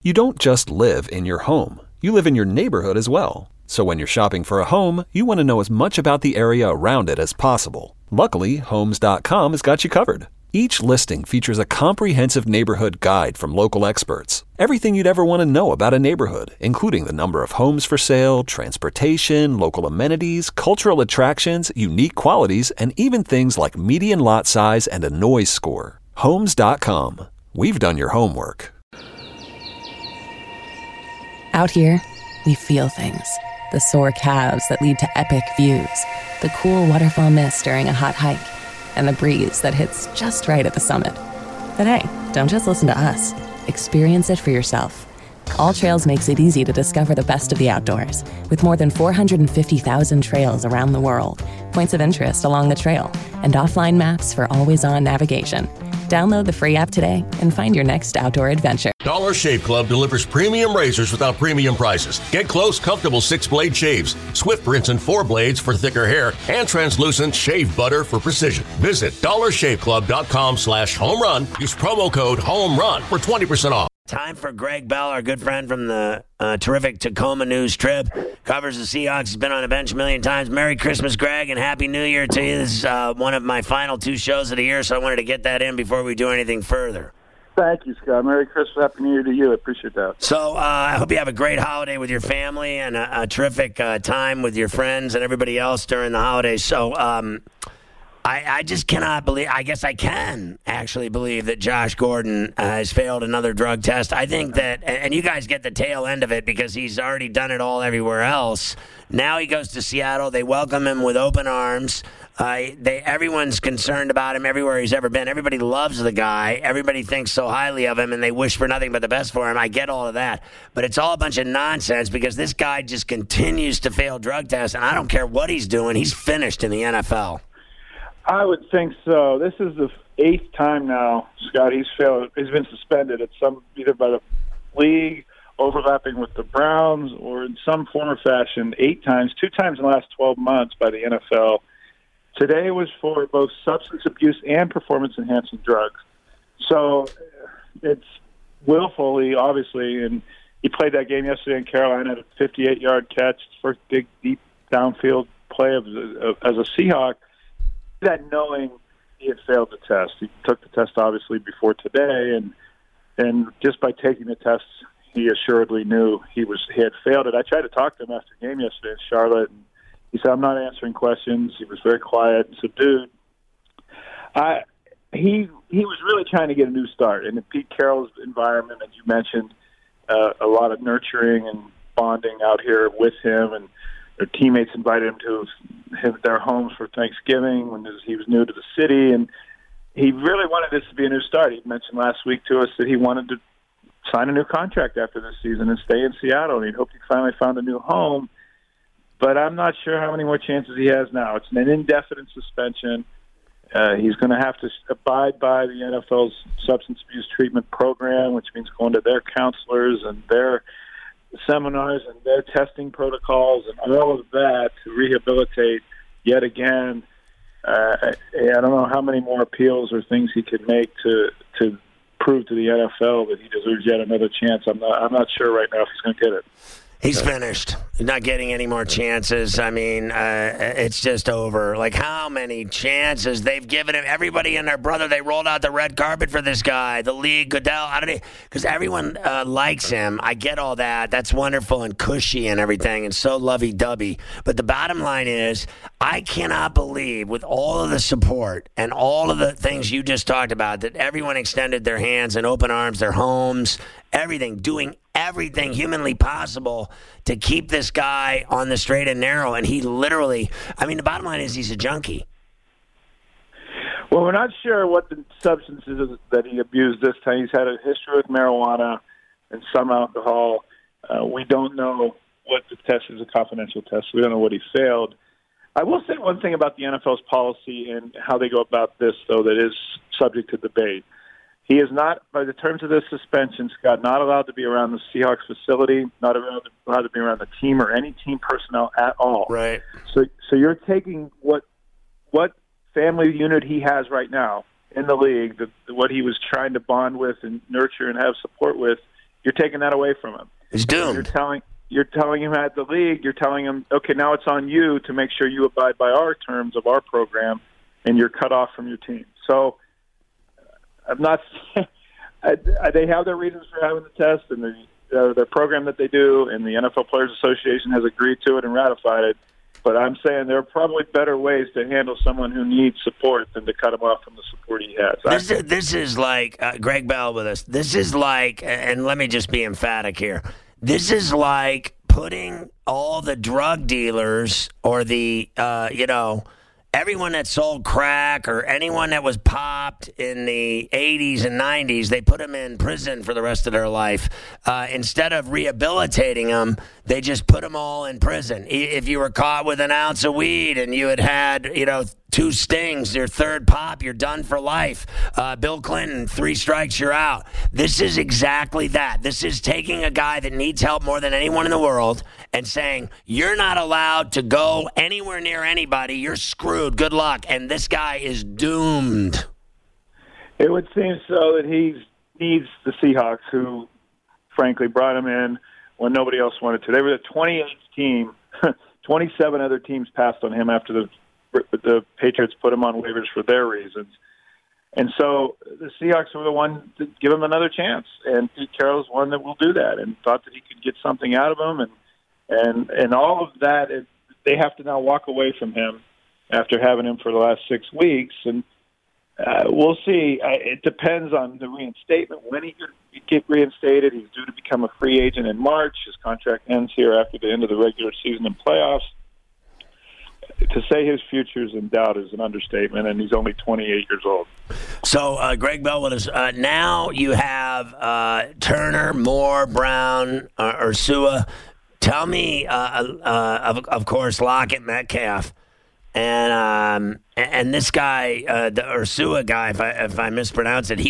You don't just live in your home. You live in your neighborhood as well. So when you're shopping for a home, you want to know as much about the area around it as possible. Luckily, Homes.com has got you covered. Each listing features a comprehensive neighborhood guide from local experts. Everything you'd ever want to know about a neighborhood, including the number of homes for sale, transportation, local amenities, cultural attractions, unique qualities, and even things like median lot size and a noise score. Homes.com. We've done your homework. Out here, we feel things. The sore calves that lead to epic views, the cool waterfall mist during a hot hike, and the breeze that hits just right at the summit. But hey, don't just listen to us. Experience it for yourself. All Trails makes it easy to discover the best of the outdoors, with more than 450,000 trails around the world, points of interest along the trail, and offline maps for always-on navigation. Download the free app today and find your next outdoor adventure. Dollar Shave Club delivers premium razors without premium prices. Get close, comfortable 6-blade shaves, Swift rinse and 4 blades for thicker hair, and translucent shave butter for precision. Visit dollarshaveclub.com/home run. Use promo code HOMERUN for 20% off. Time for Greg Bell, our good friend from the terrific Tacoma News Trib. Covers the Seahawks. He's been on the bench a million times. Merry Christmas, Greg, and Happy New Year to you. This is one of my final 2 shows of the year, so I wanted to get that in before we do anything further. Thank you, Scott. Merry Christmas, Happy New Year to you. I appreciate that. So I hope you have a great holiday with your family and a terrific time with your friends and everybody else during the holidays. So I just cannot believe, I guess I can actually believe that Josh Gordon has failed another drug test. I think that, and you guys get the tail end of it because he's already done it all everywhere else. Now he goes to Seattle. They welcome him with open arms. Everyone's concerned about him everywhere he's ever been. Everybody loves the guy. Everybody thinks so highly of him, and they wish for nothing but the best for him. I get all of that. But it's all a bunch of nonsense because this guy just continues to fail drug tests, and I don't care what he's doing. He's finished in the NFL. I would think so. This is the 8th time now, Scott. He's failed. He's been suspended at either by the league, overlapping with the Browns, or in some form or fashion. 8 times, 2 times in the last 12 months by the NFL. Today was for both substance abuse and performance-enhancing drugs. So it's willfully, obviously, and he played that game yesterday in Carolina at a 58-yard catch, first big, deep downfield play as a Seahawk. That knowing he had failed the test. He took the test, obviously, before today, and just by taking the test, he assuredly knew he had failed it. I tried to talk to him after the game yesterday in Charlotte, and he said, "I'm not answering questions." He was very quiet and subdued. He was really trying to get a new start. And in Pete Carroll's environment, as you mentioned, a lot of nurturing and bonding out here with him, and their teammates invited him to their homes for Thanksgiving when he was new to the city. And he really wanted this to be a new start. He mentioned last week to us that he wanted to sign a new contract after this season and stay in Seattle. And he hoped he finally found a new home. But I'm not sure how many more chances he has now. It's an indefinite suspension. He's going to have to abide by the NFL's substance abuse treatment program, which means going to their counselors and their seminars and their testing protocols and all of that to rehabilitate yet again. I don't know how many more appeals or things he could make to prove to the NFL that he deserves yet another chance. I'm not sure right now if he's going to get it. He's finished. He's not getting any more chances. I mean, it's just over. Like, how many chances they've given him? Everybody and their brother, they rolled out the red carpet for this guy. The league, Goodell, because everyone likes him. I get all that. That's wonderful and cushy and everything and so lovey-dovey. But the bottom line is, I cannot believe with all of the support and all of the things you just talked about that everyone extended their hands and open arms, their homes, everything, doing everything humanly possible to keep this guy on the straight and narrow. And he literally, the bottom line is he's a junkie. Well, we're not sure what the substances that he abused this time. He's had a history with marijuana and some alcohol. We don't know what the test is, a confidential test. We don't know what he failed. I will say one thing about the NFL's policy and how they go about this, though, that is subject to debate. He is not, by the terms of this suspension, Scott, not allowed to be around the Seahawks facility, not allowed to be around the team or any team personnel at all. Right. So you're taking what family unit he has right now in the league, what he was trying to bond with and nurture and have support with, you're taking that away from him. He's doomed. You're telling him at the league, you're telling him, okay, now it's on you to make sure you abide by our terms of our program, and you're cut off from your team. So I'm not – they have their reasons for having the test, and their program that they do, and the NFL Players Association has agreed to it and ratified it. But I'm saying there are probably better ways to handle someone who needs support than to cut him off from the support he has. This is like Greg Bell with us. This is like, and let me just be emphatic here. This is like putting all the drug dealers or the, everyone that sold crack or anyone that was popped in the 80s and 90s, they put them in prison for the rest of their life. Instead of rehabilitating them, they just put them all in prison. If you were caught with an ounce of weed and you had 2 stings, your third pop, you're done for life. Bill Clinton, 3 strikes, you're out. This is exactly that. This is taking a guy that needs help more than anyone in the world and saying, you're not allowed to go anywhere near anybody. You're screwed. Good luck. And this guy is doomed. It would seem so that he needs the Seahawks, who, frankly, brought him in when nobody else wanted to. They were the 28th team. 27 other teams passed on him after the Patriots put him on waivers for their reasons. And so the Seahawks were the one to give him another chance. And Pete Carroll's one that will do that, and thought that he could get something out of him. And all of that, they have to now walk away from him after having him for the last 6 weeks. And we'll see. It depends on the reinstatement. When he could get reinstated, he's due to become a free agent in March. His contract ends here after the end of the regular season and playoffs. To say his future is in doubt is an understatement, and he's only 28 years old. So, Greg Bell with us. Now you have Turner, Moore, Brown, Ursua. Tell me, of course, Lockett, Metcalf. And this guy, the Ursua guy, if I mispronounce it,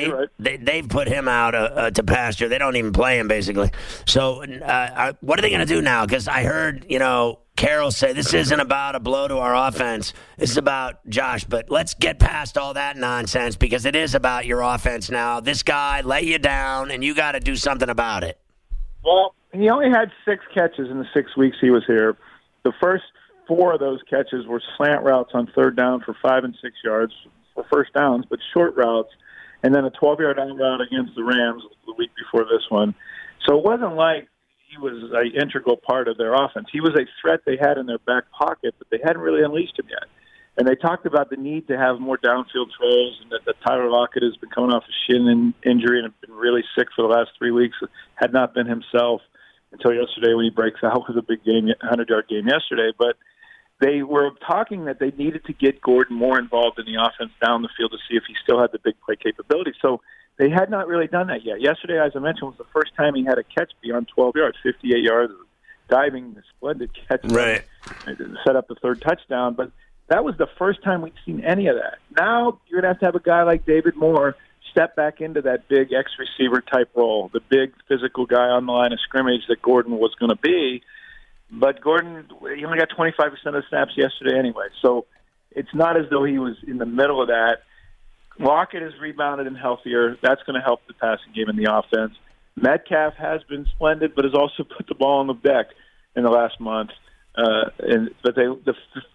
they've put him out to pasture. They don't even play him, basically. So what are they going to do now? Because I heard, Carroll say this isn't about a blow to our offense. This is about Josh. But let's get past all that nonsense, because it is about your offense now. This guy let you down, and you got to do something about it. Well, he only had 6 catches in the 6 weeks he was here. The first 4 of those catches were slant routes on 3rd down for 5 and 6 yards for first downs, but short routes, and then a 12-yard out route against the Rams the week before this one. So it wasn't like he was an integral part of their offense. He was a threat they had in their back pocket, but they hadn't really unleashed him yet. And they talked about the need to have more downfield throws, and that Tyler Lockett has been coming off a shin injury and had been really sick for the last 3 weeks, had not been himself until yesterday when he breaks out with a big game, 100-yard game yesterday. But they were talking that they needed to get Gordon more involved in the offense down the field to see if he still had the big play capability. So they had not really done that yet. Yesterday, as I mentioned, was the first time he had a catch beyond 12 yards, 58 yards, diving, splendid catch. Right. Set up the 3rd touchdown. But that was the first time we'd seen any of that. Now you're going to have a guy like David Moore step back into that big X-receiver type role, the big physical guy on the line of scrimmage that Gordon was going to be. But Gordon, he only got 25% of the snaps yesterday anyway, so it's not as though he was in the middle of that. Lockett is rebounded and healthier. That's going to help the passing game in the offense. Metcalf has been splendid, but has also put the ball on the deck in the last month. But the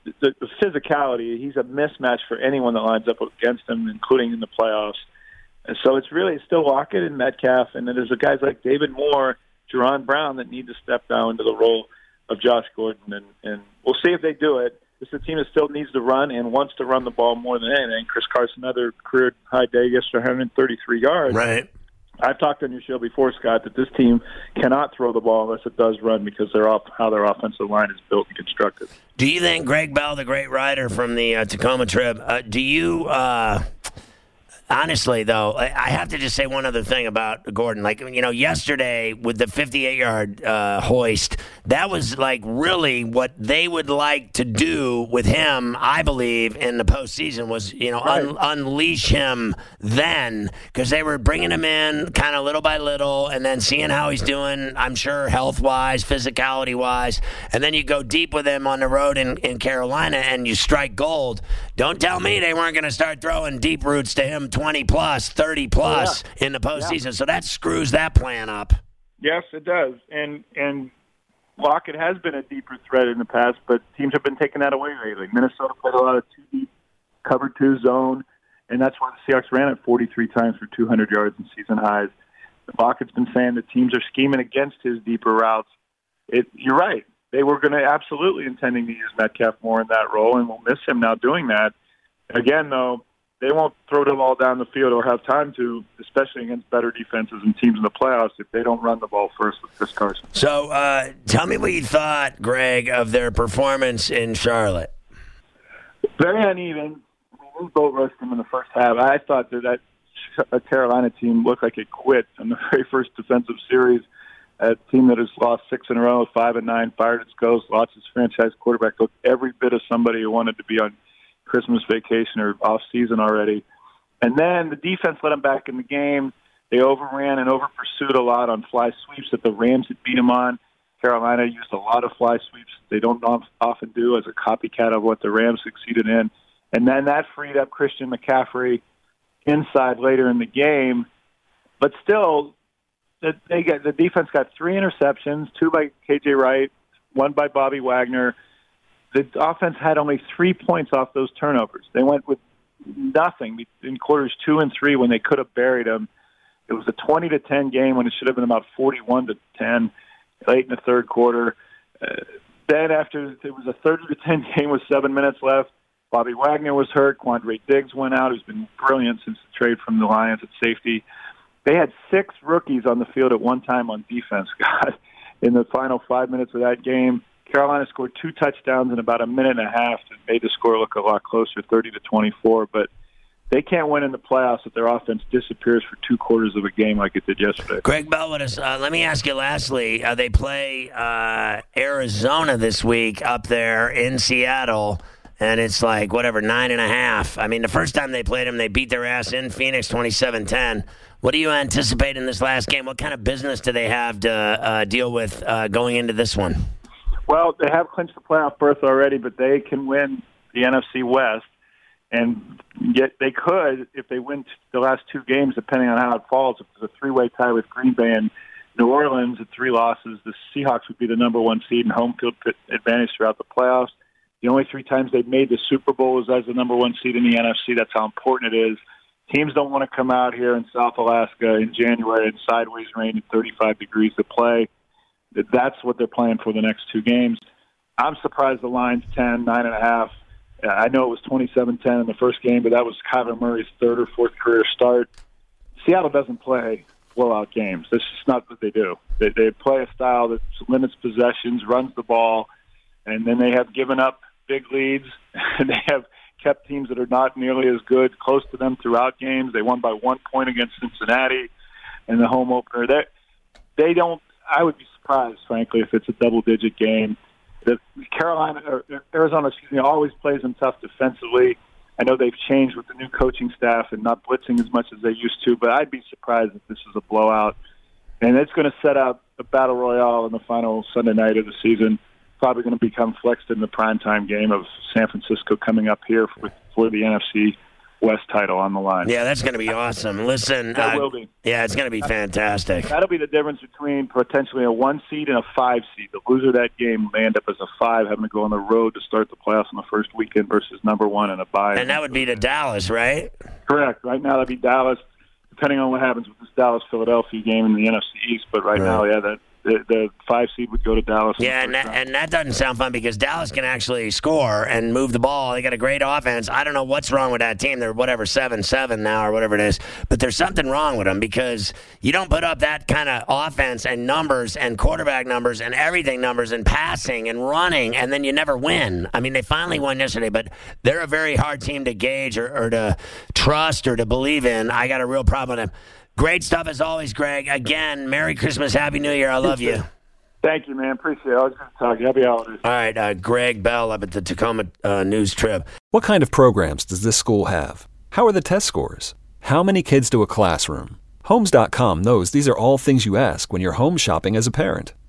physicality, he's a mismatch for anyone that lines up against him, including in the playoffs. And so it's still Lockett and Metcalf, and then there's guys like David Moore, Jerron Brown that need to step down into the role of Josh Gordon, and we'll see if they do it. This is a team that still needs to run and wants to run the ball more than anything. Chris Carson, another career high day yesterday, 133 yards. Right. I've talked on your show before, Scott, that this team cannot throw the ball unless it does run because how their offensive line is built and constructed. Do you think Greg Bell, the great writer from the Tacoma trip, do you honestly, though, I have to just say one other thing about Gordon. Yesterday with the 58-yard hoist, that was really what they would like to do with him, I believe, in the postseason was, right. Unleash him then, because they were bringing him in kind of little by little and then seeing how he's doing, I'm sure, health-wise, physicality-wise, and then you go deep with him on the road in Carolina and you strike gold. Don't tell me they weren't going to start throwing deep routes to him 20 plus, 30 plus in the postseason. So that screws that plan up. Yes, it does. And Lockett has been a deeper threat in the past, but teams have been taking that away lately. Minnesota played a lot of 2-deep, cover 2 zone, and that's why the Seahawks ran it 43 times for 200 yards and season highs. Lockett's been saying that teams are scheming against his deeper routes. You're right. They were going to absolutely intending to use Metcalf more in that role, and we'll miss him now doing that. Again, though, they won't throw the ball down the field or have time to, especially against better defenses and teams in the playoffs, if they don't run the ball first with Chris Carson. So tell me what you thought, Greg, of their performance in Charlotte. Very uneven. We boat rushed them in the first half. I thought that Carolina team looked like it quit on the very first defensive series. A team that has lost 6 in a row, 5-9, fired its ghost, lost its franchise quarterback, looked every bit of somebody who wanted to be on Christmas vacation or off season already. And then the defense let them back in the game. They overran and over-pursued a lot on fly sweeps that the Rams had beat them on. Carolina used a lot of fly sweeps they don't often do as a copycat of what the Rams succeeded in. And then that freed up Christian McCaffrey inside later in the game. But still, the defense got 3 interceptions, 2 by K.J. Wright, 1 by Bobby Wagner. The offense had only 3 points off those turnovers. They went with nothing in quarters 2 and 3 when they could have buried them. It was a 20-10 game when it should have been about 41-10 late in the third quarter. Then after it was a 30-10 game with 7 minutes left, Bobby Wagner was hurt. Quandre Diggs went out, who's been brilliant since the trade from the Lions at safety. They had 6 rookies on the field at one time on defense. God, in the final 5 minutes of that game, Carolina scored 2 touchdowns in about a minute and a half and made the score look a lot closer, 30-24. But they can't win in the playoffs if their offense disappears for 2 quarters of a game like it did yesterday. Greg Bell with us. Let me ask you lastly, they play Arizona this week up there in Seattle. And it's like, 9.5. I mean, the first time they played them, they beat their ass in Phoenix 27-10. What do you anticipate in this last game? What kind of business do they have to deal with going into this one? Well, they have clinched the playoff berth already, but they can win the NFC West. And yet they could, if they win the last 2 games, depending on how it falls. If there's a 3-way tie with Green Bay and New Orleans at 3 losses, the Seahawks would be the number 1 seed and home field advantage throughout the playoffs. The only 3 times they've made the Super Bowl was as the number 1 seed in the NFC. That's how important it is. Teams don't want to come out here in South Alaska in January and sideways rain at 35 degrees to play. That's what they're playing for the next 2 games. I'm surprised the line's 9.5. I know it was 27-10 in the first game, but that was Kyler Murray's 3rd or 4th career start. Seattle doesn't play blowout games. That's just not what they do. They play a style that limits possessions, runs the ball, and then they have given up big leads. They have kept teams that are not nearly as good close to them throughout games. They won by 1 point against Cincinnati in the home opener. They don't. I would be surprised, frankly, if it's a double-digit game. Arizona, always plays them tough defensively. I know they've changed with the new coaching staff and not blitzing as much as they used to, but I'd be surprised if this is a blowout. And it's going to set up a battle royale in the final Sunday night of the season. Probably going to become flexed in the primetime game of San Francisco coming up here for the NFC West title on the line. Yeah, that's going to be awesome. Listen, that will be. Yeah, it's going to be fantastic. That'll be the difference between potentially a 1 seed and a 5 seed. The loser of that game may end up as a 5, having to go on the road to start the playoffs on the first weekend versus number 1 and a bye. And that would be to Dallas, right? Correct. Right now, that'd be Dallas, depending on what happens with this Dallas-Philadelphia game in the NFC East. But right now, yeah, the 5 seed would go to Dallas. Yeah, and that doesn't sound fun because Dallas can actually score and move the ball. They got a great offense. I don't know what's wrong with that team. They're 7-7 now or whatever it is. But there's something wrong with them because you don't put up that kind of offense and numbers and quarterback numbers and everything numbers and passing and running, and then you never win. I mean, they finally won yesterday, but they're a very hard team to gauge or to trust or to believe in. I got a real problem with them. Great stuff as always, Greg. Again, Merry Christmas, Happy New Year. I love you. Thank you, man. Appreciate it. I was going to talk. Happy holidays. All right, Greg Bell up at the Tacoma News Trib. What kind of programs does this school have? How are the test scores? How many kids to a classroom? Homes.com knows these are all things you ask when you're home shopping as a parent.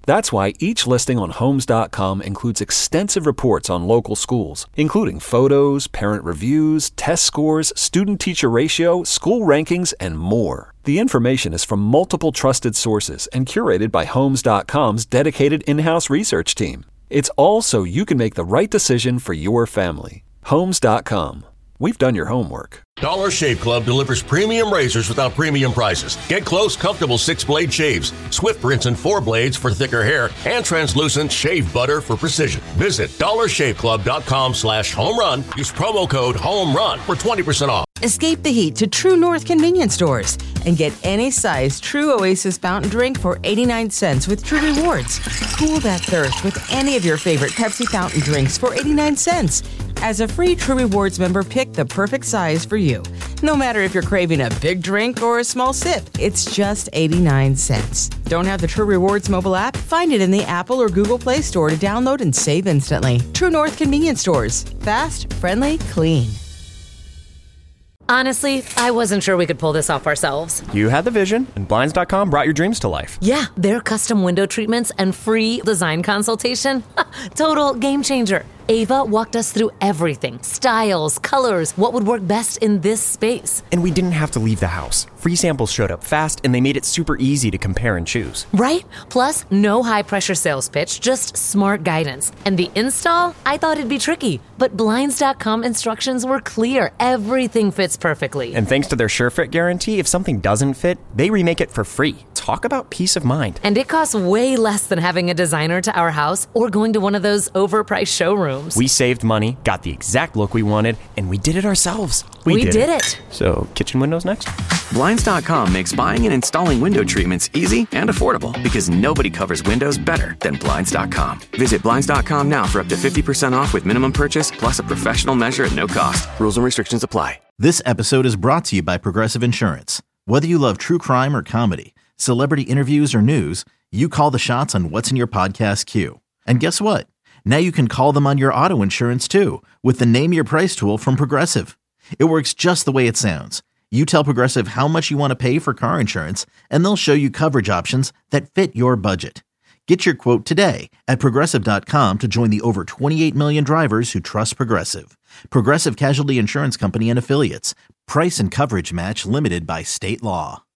That's why each listing on Homes.com includes extensive reports on local schools, including photos, parent reviews, test scores, student-teacher ratio, school rankings, and more. The information is from multiple trusted sources and curated by Homes.com's dedicated in-house research team. It's all so you can make the right decision for your family. Homes.com. We've done your homework. Dollar Shave Club delivers premium razors without premium prices. Get close, comfortable 6-blade shaves, Swift rinse and 4 blades for thicker hair, and translucent shave butter for precision. Visit dollarshaveclub.com/home run. Use promo code HOMERUN for 20% off. Escape the heat to True North convenience stores and get any size True Oasis fountain drink for 89 cents with True Rewards. Cool that thirst with any of your favorite Pepsi fountain drinks for 89 cents. As a free True Rewards member, pick the perfect size for you. No matter if you're craving a big drink or a small sip, it's just 89 cents. Don't have the True Rewards mobile app? Find it in the Apple or Google Play Store to download and save instantly. True North convenience stores. Fast, friendly, clean. Honestly, I wasn't sure we could pull this off ourselves. You had the vision, and Blinds.com brought your dreams to life. Yeah, their custom window treatments and free design consultation. Total game changer. Ava walked us through everything. Styles, colors, what would work best in this space. And we didn't have to leave the house. Free samples showed up fast, and they made it super easy to compare and choose. Right? Plus, no high-pressure sales pitch, just smart guidance. And the install? I thought it'd be tricky, but Blinds.com instructions were clear. Everything fits perfectly. And thanks to their SureFit guarantee, if something doesn't fit, they remake it for free. Talk about peace of mind. And it costs way less than having a designer to our house or going to one of those overpriced showrooms. We saved money, got the exact look we wanted, and we did it ourselves. We did it. So, kitchen windows next? Blinds.com makes buying and installing window treatments easy and affordable because nobody covers windows better than Blinds.com. Visit Blinds.com now for up to 50% off with minimum purchase plus a professional measure at no cost. Rules and restrictions apply. This episode is brought to you by Progressive Insurance. Whether you love true crime or comedy, celebrity interviews or news, you call the shots on what's in your podcast queue. And guess what? Now you can call them on your auto insurance too with the Name Your Price tool from Progressive. It works just the way it sounds. You tell Progressive how much you want to pay for car insurance, and they'll show you coverage options that fit your budget. Get your quote today at Progressive.com to join the over 28 million drivers who trust Progressive. Progressive Casualty Insurance Company and Affiliates. Price and coverage match limited by state law.